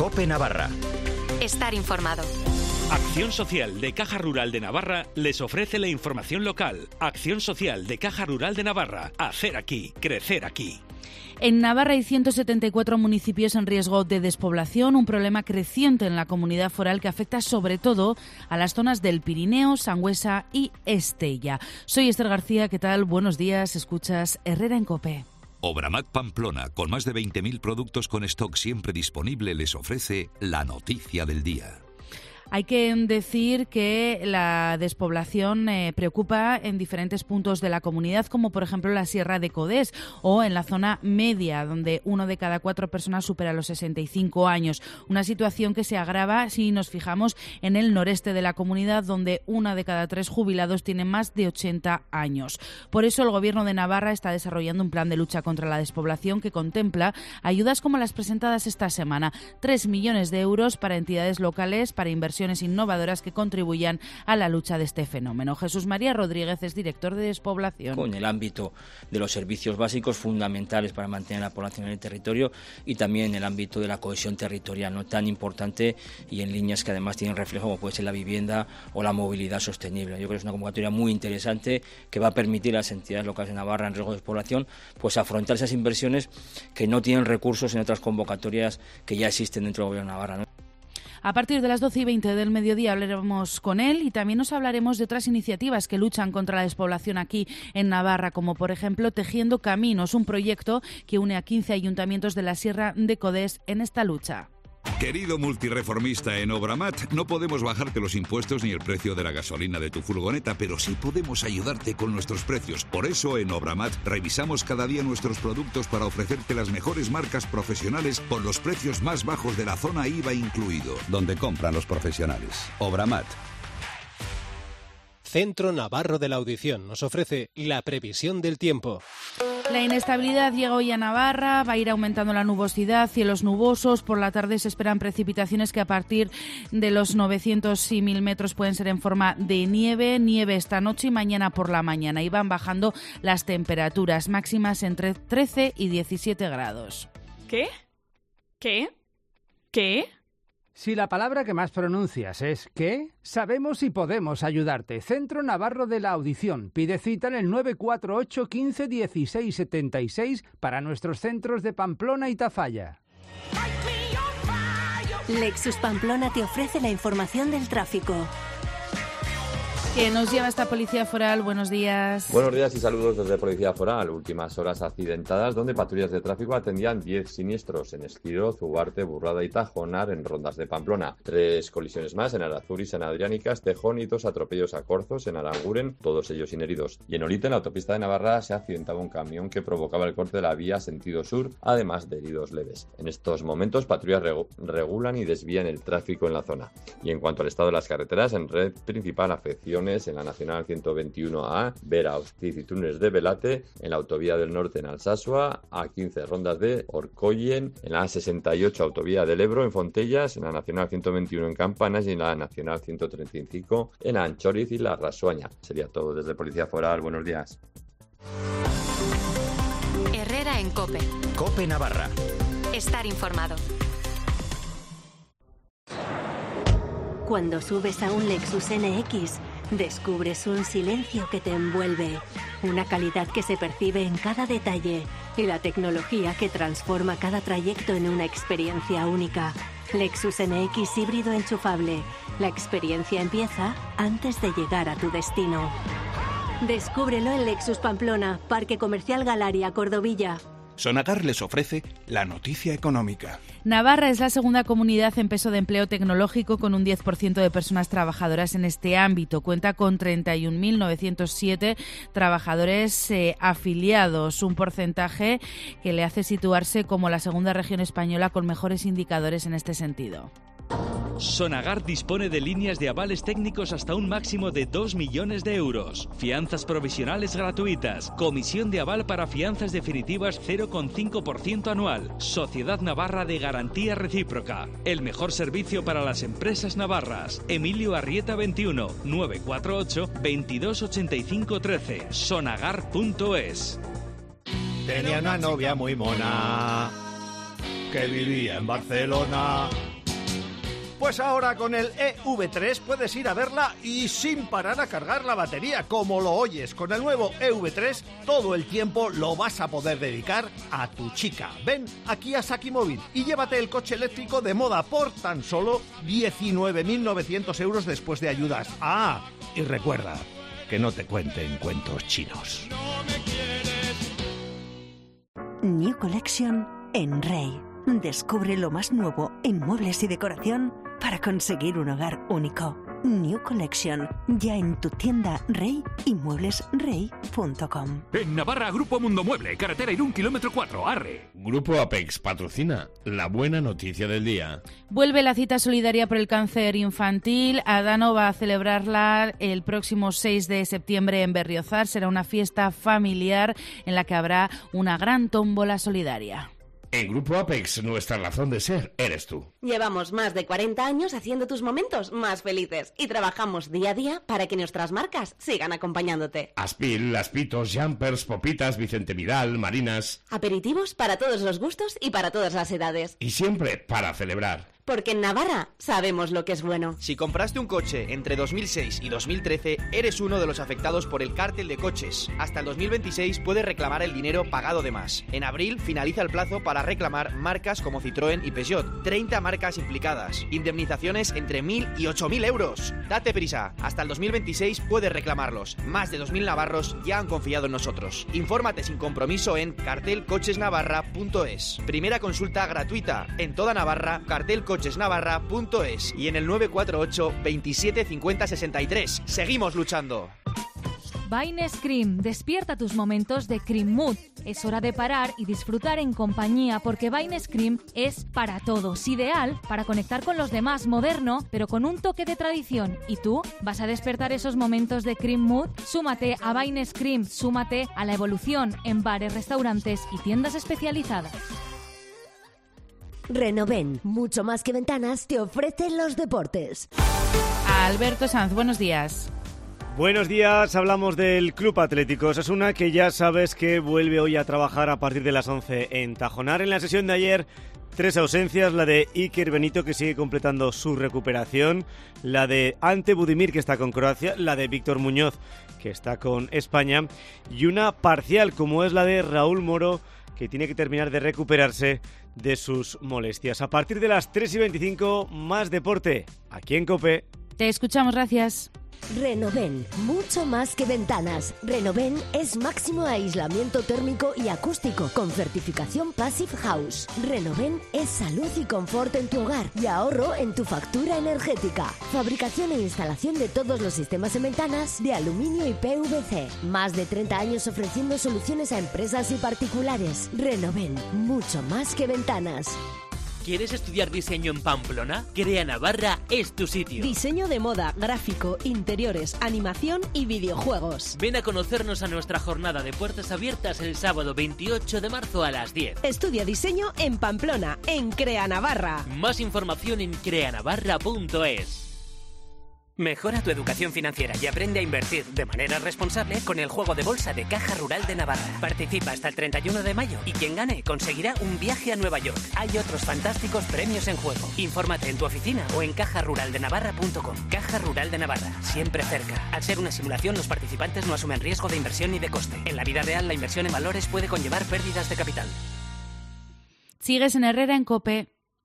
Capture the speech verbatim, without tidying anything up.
COPE Navarra. Estar informado. Acción Social de Caja Rural de Navarra les ofrece la información local. Acción Social de Caja Rural de Navarra. Hacer aquí, crecer aquí. En Navarra hay ciento setenta y cuatro municipios en riesgo de despoblación, un problema creciente en la comunidad foral que afecta sobre todo a las zonas del Pirineo, Sangüesa y Estella. Soy Esther García, ¿qué tal? Buenos días, escuchas Herrera en COPE. Obramat Pamplona, con más de veinte mil productos con stock siempre disponible, les ofrece la noticia del día. Hay que decir que la despoblación eh, preocupa en diferentes puntos de la comunidad, como por ejemplo la Sierra de Codés o en la zona media, donde uno de cada cuatro personas supera los sesenta y cinco años. Una situación que se agrava si nos fijamos en el noreste de la comunidad, donde una de cada tres jubilados tiene más de ochenta años. Por eso el Gobierno de Navarra está desarrollando un plan de lucha contra la despoblación que contempla ayudas como las presentadas esta semana. Tres millones de euros para entidades locales, para inversión innovadoras que contribuyan a la lucha de este fenómeno. Jesús María Rodríguez es director de despoblación. En el ámbito de los servicios básicos fundamentales para mantener la población en el territorio y también en el ámbito de la cohesión territorial, no tan importante y en líneas que además tienen reflejo como puede ser la vivienda o la movilidad sostenible. Yo creo que es una convocatoria muy interesante que va a permitir a las entidades locales de Navarra en riesgo de despoblación pues afrontar esas inversiones que no tienen recursos en otras convocatorias que ya existen dentro del Gobierno de Navarra, ¿no? A partir de las doce y veinte del mediodía hablaremos con él y también nos hablaremos de otras iniciativas que luchan contra la despoblación aquí en Navarra, como por ejemplo Tejiendo Caminos, un proyecto que une a quince ayuntamientos de la Sierra de Codés en esta lucha. Querido multireformista en Obramat, no podemos bajarte los impuestos ni el precio de la gasolina de tu furgoneta, pero sí podemos ayudarte con nuestros precios. Por eso en Obramat revisamos cada día nuestros productos para ofrecerte las mejores marcas profesionales con los precios más bajos de la zona I V A incluido. Donde compran los profesionales. Obramat. Centro Navarro de la Audición nos ofrece la previsión del tiempo. La inestabilidad llega hoy a Navarra, va a ir aumentando la nubosidad, cielos nubosos, por la tarde se esperan precipitaciones que a partir de los novecientos y mil metros pueden ser en forma de nieve, nieve esta noche y mañana por la mañana, y van bajando las temperaturas máximas entre trece y diecisiete grados. ¿Qué? ¿Qué? ¿Qué? Si la palabra que más pronuncias es ¿qué?, sabemos y podemos ayudarte. Centro Navarro de la Audición. Pide cita en el nueve cuatro ocho, quince, dieciséis, setenta y seis para nuestros centros de Pamplona y Tafalla. Lexus Pamplona te ofrece la información del tráfico. Que nos lleva esta Policía Foral. Buenos días. Buenos días y saludos desde Policía Foral. Últimas horas accidentadas donde patrullas de tráfico atendían diez siniestros en Esquiro, Zugarte, Burrada y Tajonar en rondas de Pamplona. Tres colisiones más en Arazuris, en Adrián y Castejón y dos atropellos a Corzos en Aranguren, todos ellos sin heridos. Y en Olite, en la autopista de Navarra, se accidentaba un camión que provocaba el corte de la vía sentido sur, además de heridos leves. En estos momentos, patrullas regu- regulan y desvían el tráfico en la zona. Y en cuanto al estado de las carreteras, en red principal afección en la Nacional ciento veintiuno A, Vera, Hostiz y Túnez de Velate, en la Autovía del Norte en Alsasua, A quince rondas de Orcoyen, en la A sesenta y ocho Autovía del Ebro en Fontellas, en la Nacional ciento veintiuno en Campanas y en la Nacional ciento treinta y cinco en Anchoriz y La Rasuaña. Sería todo desde Policía Foral. Buenos días. Herrera en COPE. COPE Navarra. Estar informado. Cuando subes a un Lexus N X, descubres un silencio que te envuelve, una calidad que se percibe en cada detalle y la tecnología que transforma cada trayecto en una experiencia única. Lexus N X híbrido enchufable. La experiencia empieza antes de llegar a tu destino. Descúbrelo en Lexus Pamplona, Parque Comercial Galaria, Cordovilla. Sonagar les ofrece la noticia económica. Navarra es la segunda comunidad en peso de empleo tecnológico con un diez por ciento de personas trabajadoras en este ámbito. Cuenta con treinta y un mil novecientos siete trabajadores eh, afiliados, un porcentaje que le hace situarse como la segunda región española con mejores indicadores en este sentido. Sonagar dispone de líneas de avales técnicos hasta un máximo de dos millones de euros. Fianzas provisionales gratuitas. Comisión de aval para fianzas definitivas cero coma cinco por ciento anual. Sociedad Navarra de Garantía Recíproca. El mejor servicio para las empresas navarras. Emilio Arrieta veintiuno, nueve cuatro ocho, veintidós ochenta y cinco trece. Sonagar punto es. Tenía una novia muy mona que vivía en Barcelona. Pues ahora con el E V tres puedes ir a verla y sin parar a cargar la batería, como lo oyes. Con el nuevo E V tres todo el tiempo lo vas a poder dedicar a tu chica. Ven aquí a Saki Móvil y llévate el coche eléctrico de moda por tan solo diecinueve mil novecientos euros después de ayudas. Ah, y recuerda, que no te cuenten cuentos chinos. New Collection en Rey. Descubre lo más nuevo en muebles y decoración para conseguir un hogar único. New Collection, ya en tu tienda Rey y muebles rey punto com. En Navarra, Grupo Mundo Mueble, carretera Irún, kilómetro cuatro, Arre. Grupo Apex patrocina la buena noticia del día. Vuelve la cita solidaria por el cáncer infantil. Adano va a celebrarla el próximo seis de septiembre en Berriozar. Será una fiesta familiar en la que habrá una gran tómbola solidaria. En Grupo Apex, nuestra razón de ser eres tú. Llevamos más de cuarenta años haciendo tus momentos más felices y trabajamos día a día para que nuestras marcas sigan acompañándote. Aspil, Aspitos, Jumpers, Popitas, Vicente Vidal, Marinas. Aperitivos para todos los gustos y para todas las edades. Y siempre para celebrar. Porque en Navarra sabemos lo que es bueno. Si compraste un coche entre dos mil seis y dos mil trece, eres uno de los afectados por el cártel de coches. Hasta el dos mil veintiséis puedes reclamar el dinero pagado de más. En abril finaliza el plazo para reclamar marcas como Citroën y Peugeot. treinta marcas implicadas. Indemnizaciones entre mil y ocho mil euros. Date prisa. Hasta el dos mil veintiséis puedes reclamarlos. Más de dos mil navarros ya han confiado en nosotros. Infórmate sin compromiso en cartel coches navarra punto es. Primera consulta gratuita. En toda Navarra, cartel coches navarra punto es y en el nueve cuatro ocho, veintisiete, cincuenta, sesenta y tres. Seguimos luchando. Baines Cream, despierta tus momentos de Cream Mood. Es hora de parar y disfrutar en compañía porque Baines Cream es para todos, ideal para conectar con los demás, moderno, pero con un toque de tradición. ¿Y tú? ¿Vas a despertar esos momentos de Cream Mood? Súmate a Baines Cream, súmate a la evolución en bares, restaurantes y tiendas especializadas. Renoven, mucho más que ventanas, te ofrecen los deportes. Alberto Sanz, buenos días. Buenos días, hablamos del Club Atlético Osasuna, que ya sabes que vuelve hoy a trabajar a partir de las once en Tajonar. En la sesión de ayer, tres ausencias, la de Iker Benito, que sigue completando su recuperación, la de Ante Budimir, que está con Croacia, la de Víctor Muñoz, que está con España, y una parcial, como es la de Raúl Moro, que tiene que terminar de recuperarse de sus molestias. A partir de las tres y veinticinco, más deporte, aquí en COPE. Te escuchamos, gracias. Renoven, mucho más que ventanas. Renoven es máximo aislamiento térmico y acústico con certificación Passive House. Renoven es salud y confort en tu hogar y ahorro en tu factura energética. Fabricación e instalación de todos los sistemas en ventanas de aluminio y P V C. Más de treinta años ofreciendo soluciones a empresas y particulares. Renoven, mucho más que ventanas. ¿Quieres estudiar diseño en Pamplona? Crea Navarra es tu sitio. Diseño de moda, gráfico, interiores, animación y videojuegos. Ven a conocernos a nuestra jornada de puertas abiertas el sábado veintiocho de marzo a las diez. Estudia diseño en Pamplona, en Crea Navarra. Más información en crea navarra punto es. Mejora tu educación financiera y aprende a invertir de manera responsable con el juego de bolsa de Caja Rural de Navarra. Participa hasta el treinta y uno de mayo y quien gane conseguirá un viaje a Nueva York. Hay otros fantásticos premios en juego. Infórmate en tu oficina o en caja rural de navarra punto com. Caja Rural de Navarra, siempre cerca. Al ser una simulación, los participantes no asumen riesgo de inversión ni de coste. En la vida real, la inversión en valores puede conllevar pérdidas de capital. Sigues en Herrera en COPE.